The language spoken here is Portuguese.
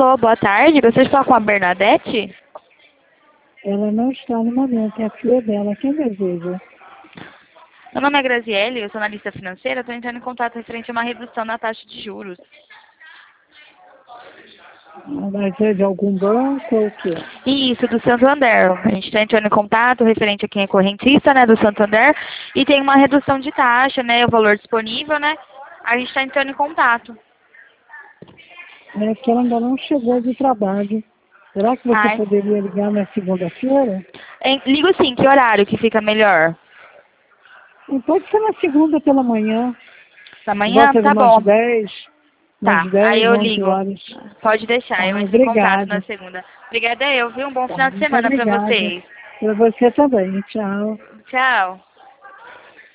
Alô, boa tarde. Gostaria de falar com a Bernadette? Ela não está no momento, é a filha dela. Quem deseja? Meu nome é Graziele, eu sou analista financeira. Estou entrando em contato referente a uma redução na taxa de juros. Mas é de algum banco ou o quê? Isso, do Santander. A gente está entrando em contato referente a quem é correntista, né, do Santander. E tem uma redução de taxa, né, o valor disponível, né? A gente está entrando em contato. É que ela ainda não chegou do trabalho. Será que você Ai. poderia ligar na segunda-feira? Ligo sim, que horário que fica melhor? E pode ser na segunda pela manhã, Da por manhã? volta de Tá bom. umas Tá, aí 10, eu 11 ligo. horas. Pode deixar, Tá, eu entro em contato na obrigada. segunda. Obrigada eu, viu? Um bom Tá, final de muito semana para obrigada. vocês. Para você também. Tchau. Tchau.